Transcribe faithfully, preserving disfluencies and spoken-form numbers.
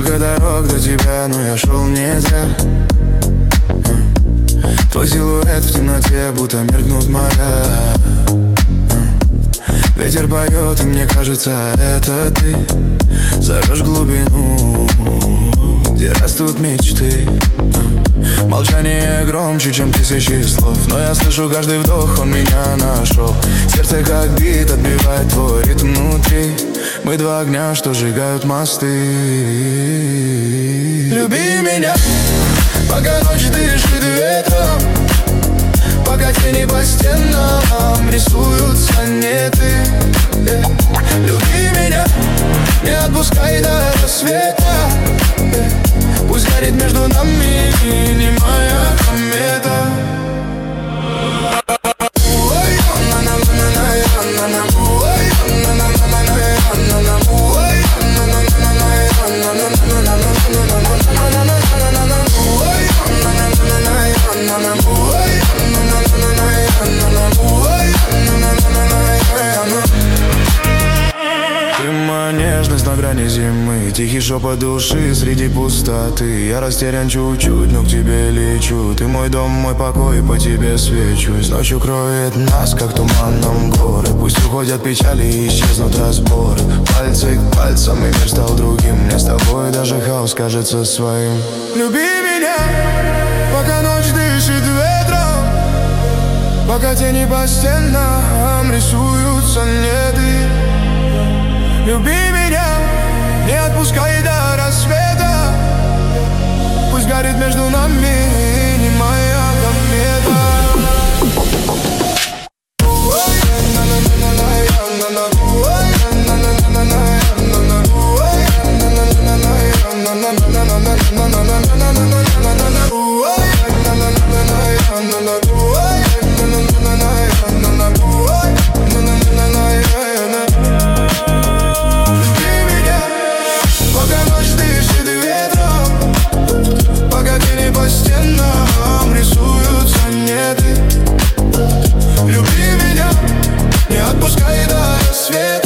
Столько дорог до тебя, но я шел не зря. Твой силуэт в темноте, будто меркнут моря. Ветер поет, и мне кажется, это ты зовешь глубину, где растут мечты. Молчание громче, чем тысячи слов, но я слышу каждый вдох, он меня нашел. Сердце как бит, отбивает твой ритм внутри. Мы два огня, что сжигают мосты. Люби меня, пока ночь дышит ветром, пока тени по стенам рисуют сонеты. yeah. Люби меня, не отпускай до рассвета. yeah. Пусть горит между нами немая комета. Нежность на грани зимы, тихий шепот души среди пустоты. Я растерян чуть-чуть, но к тебе лечу. Ты мой дом, мой покой, по тебе свечусь. Ночью кроет нас, как туманом горы. Пусть уходят печали и исчезнут разборы. Пальцы к пальцам, и мир стал другим. Мне с тобой даже хаос кажется своим. Люби меня, пока ночь дышит ветром, пока тени по стенам рисуют сонеты. Люби меня, не отпускай до рассвета. Пусть горит между нами немая комета. По стенам рисуют сонеты. Люби меня, не отпускай до рассвета.